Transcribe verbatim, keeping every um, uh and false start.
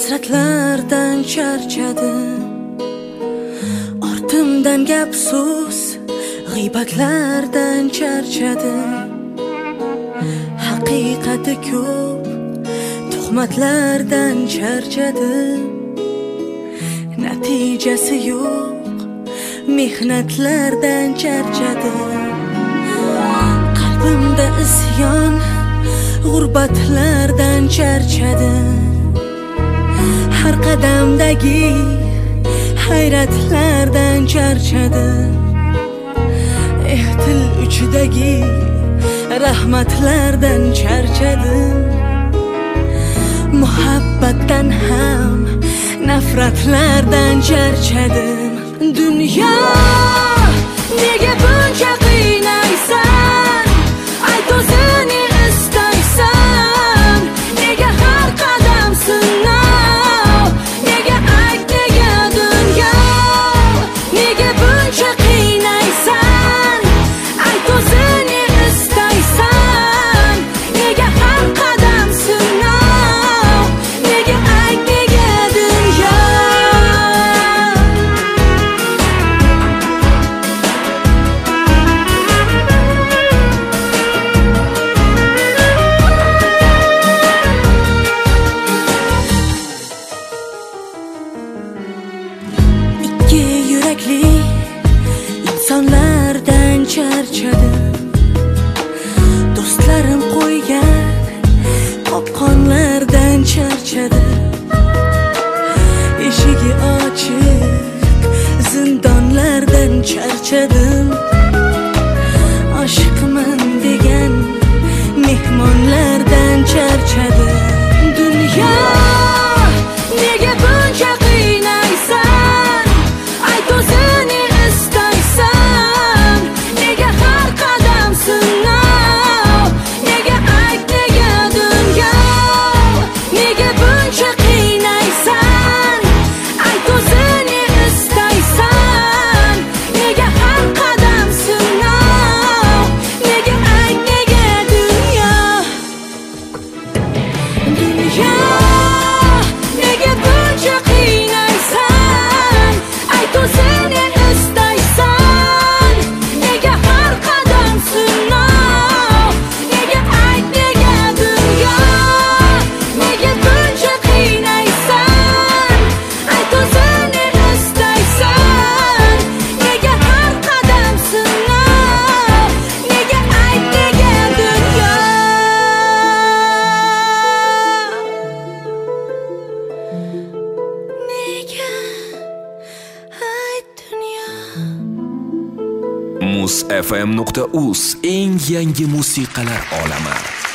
hasratlardan charchadim. Ortimdan gap so'z, g'iybatlardan charchadim. Haqiqati ko'p, tuhmatlardan charchadim. Natijasi yo'q, mehnatlardan charchadim. Qalbimda isyon, g'urbatlardan charchadim. Har qadamdagi hayratlardan charchadim. Ehtil uchidagi rahmatlardan charchadim. Muhabbatdan ham nafratlardan charchadim. Dunyo, nega buncha qiynaysan? Ayt o'zini istaysan. Nega har qadam sinov? Nega ayt, nega dunyo? Nega buncha qiynaysan? Ayt o'zini istaysan. Nega har qadam sinov? Nega ayt, nega dunyo? Ikki yurakli insonlardan charchadim. Do'stlarim qo'ygan qopqonlardan charchadim. Eshigi ochiq zindonlardan charchadim. Oshiqman degan mehmonlardan charchadim. Dunyo, nega buncha qiynaysan? Ayt o'zini istaysan. Nega har qadam sinov? Nega ayt, nega dunyo? Nega buncha qiynaysan? Ayt o'zini istaysan. Nega har qadam sinov? Nega ayt, nega dunyo? Dunyo, nega buncha qiynaysan? Ayt o'zini istaysan. Nega har qadam sinov? Nega ayt, nega dunyo? Nega buncha qiynaysan? Ayt o'zini istaysan. Nega har qadam sinov? Nega ayt, nega dunyo? Nega ayt dunyo? muz f m nuqta uz eng yangi musiqalar olami.